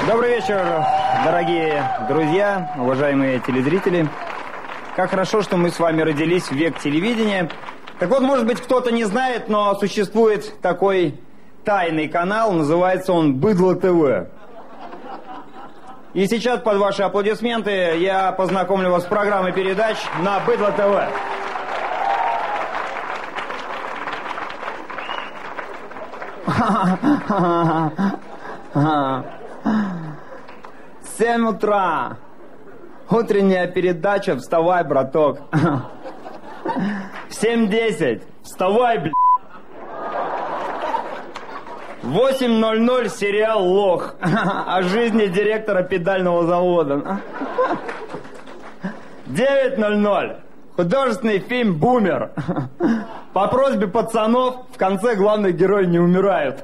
Добрый вечер, дорогие друзья, уважаемые телезрители. Как хорошо, что мы с вами родились в век телевидения. Так вот, может быть, кто-то не знает, но существует такой тайный канал, называется он «Быдло ТВ». И сейчас под ваши аплодисменты я познакомлю вас с программой передач на «Быдло ТВ». В 7 утра. Утренняя передача «Вставай, браток». В 7:10. Вставай, блядь. В 8:00 сериал «Лох» о жизни директора педального завода. 9:00 художественный фильм «Бумер». По просьбе пацанов в конце главные герои не умирают.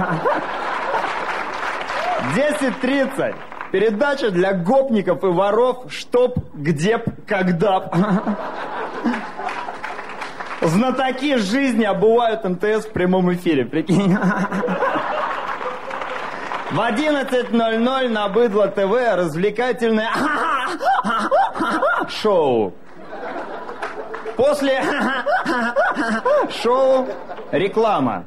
10:30 передача для гопников и воров «Чтоб, где б, когда б». Знатоки жизни обувают МТС в прямом эфире, прикинь. В 11:00 на Быдло ТВ развлекательное шоу. После шоу реклама.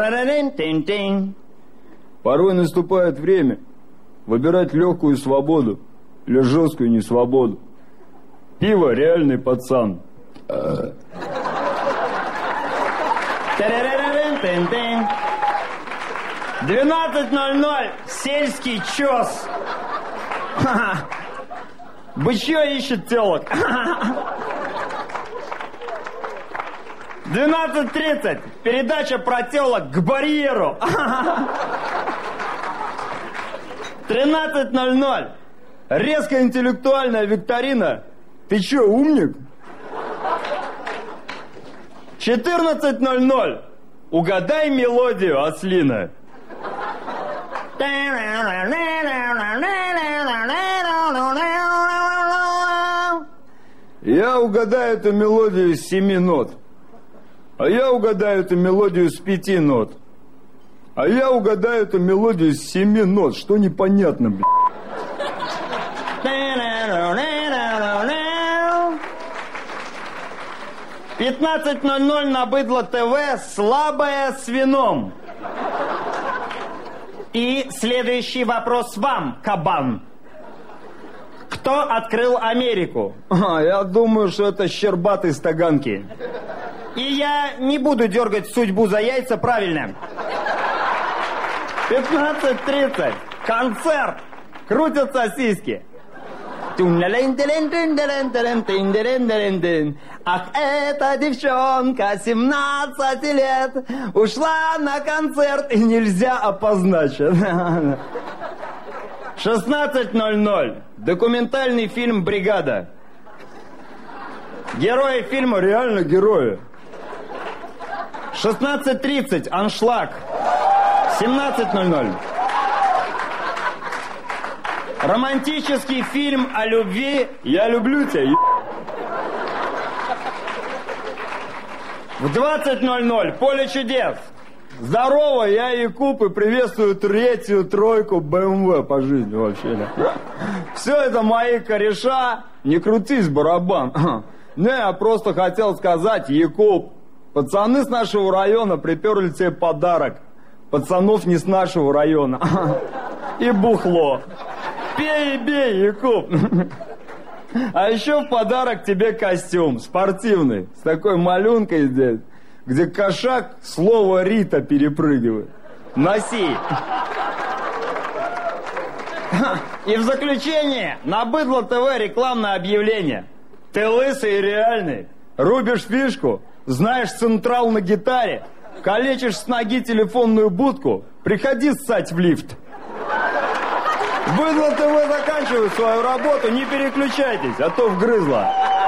Порой наступает время выбирать легкую свободу или жесткую несвободу. Пиво реальный пацан. 12:00 сельский чес. Бычье ищет телок. 12:30 передача про телок к барьеру. 13:00 резко интеллектуальная викторина. Ты чё, умник? 14:00 угадай мелодию, ослина. Я угадаю эту мелодию с 7 нот. А я угадаю эту мелодию с 5 нот. А я угадаю эту мелодию с 7 нот. Что непонятно, блядь. 15:00 на Быдло ТВ «Слабое с вином». И следующий вопрос вам, кабан. Кто открыл Америку? Я думаю, что это щербатый с Таганки. И я не буду дергать судьбу за яйца, правильно. 15:30 концерт. Крутят сосиски. Ах, эта девчонка 17 лет ушла на концерт и нельзя опознать. 16:00 документальный фильм «Бригада». Герои фильма реально герои. 16:30 аншлаг. 17:00 романтический фильм о любви «Я люблю тебя». В 20:00 «Поле чудес». Здорово, я Якуб и приветствую 3-ю тройку БМВ по жизни вообще. Да. Все это мои кореша, не крутись, барабан. Не, я просто хотел сказать, Якуб, пацаны с нашего района приперли тебе подарок. Пацанов не с нашего района. И бухло. Пей и бей, Якуб. А еще в подарок тебе костюм спортивный, с такой малюнкой здесь, где кошак слово Рита перепрыгивает. Носи. И в заключение на Быдло ТВ рекламное объявление. Ты лысый и реальный, рубишь фишку, знаешь централ на гитаре, калечишь с ноги телефонную будку, приходи ссать в лифт. Быдло ТВ заканчивает свою работу, не переключайтесь, а то вгрызло.